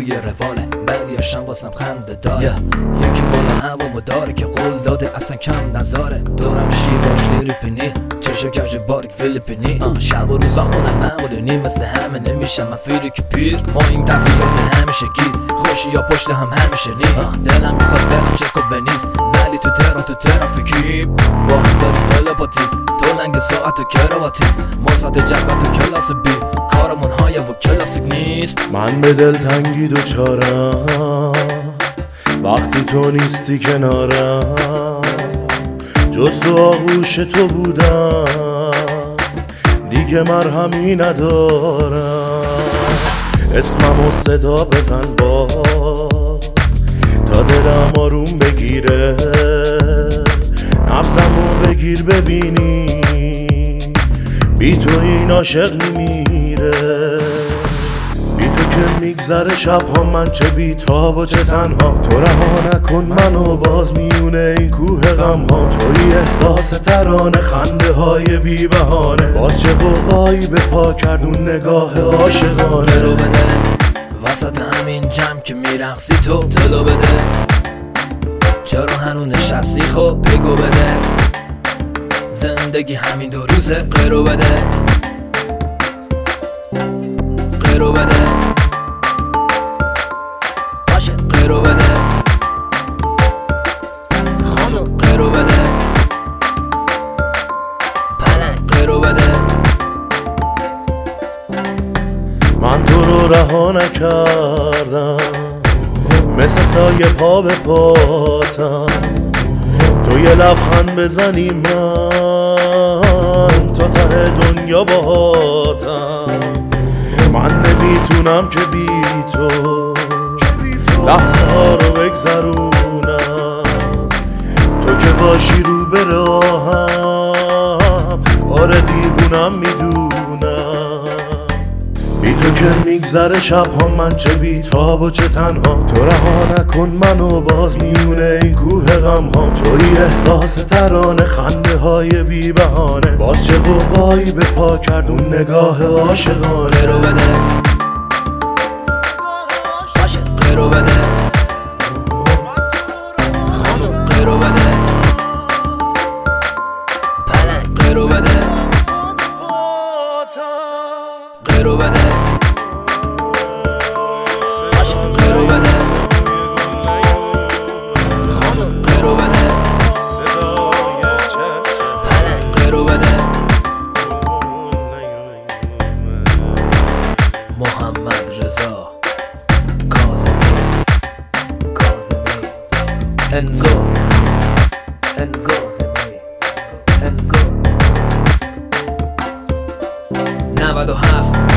یه رواله بعدیاشم واسم خنده داره یکی بالا هوامو داره که قول داده اصلا کم نذاره دورم شیباش لیریپینی چشو کش باریک فیلیپینی شب و روزامونم معمولونی مثل همه نمیشم من فیری که پیر ما این تفیلات همیشه گیر خوشی یا پشت هم همیشه نی دلم میخواد برم چک و ونیز ولی تو تهران تو ترافیکی با هم بریم تلپاتی تو لنگ ساعت و کراواتی ما ساعت جدول تو کلاس بی کارمون های و کلاسیک نیست من به دل تنگی دوچارم وقتی تو نیستی کنارم جز تو آغوش تو بودم دیگه مرهمی ندارم اسممو صدا بزن باز تا دلم آروم بگیره نبضمو بگیر ببینی بی تو این عاشق نمیره بی تو که میگذره شبها من چه بیتاب و چه تنها تو رها نکن منو باز میونه این کوه غم ها توی احساس ترانه خنده های بی بهانه باز چه قوقایی به پا کردون نگاه عاشقانه رو بده وسط همین جمع که میرقصی تو تلو بده چرا هنو نشستی خب بگو بده زندگی همین دو روزه غیرو بده غیرو بده باشه غیرو بده خانم غیرو بده پلنگ غیرو بده من تو رو رها نکردم مثل سایه پا به پاتم تو یه لبخند بزنی من تا ته دنیا باهاتم من نمیتونم که بی تو لحظه ها رو بگذرونم تو که باشی رو به راهم آره دیوونم میدونم بی تو که میگذره شبها من چه بیتاب و چه تنها تو رها نکن منو باز میونه این کوه غم ها توی احساس ترانه خنده های بی بهانه باز چه قوقایی به پا کردون نگاه عاشقانه غیرو بده باشه غیرو بده خانم غیرو بده پلنگ غیرو بده غیرو بده باشه غیرو بده خانم غیرو بده پلنگ غیرو بده محمد رضا کاظمی انزو 97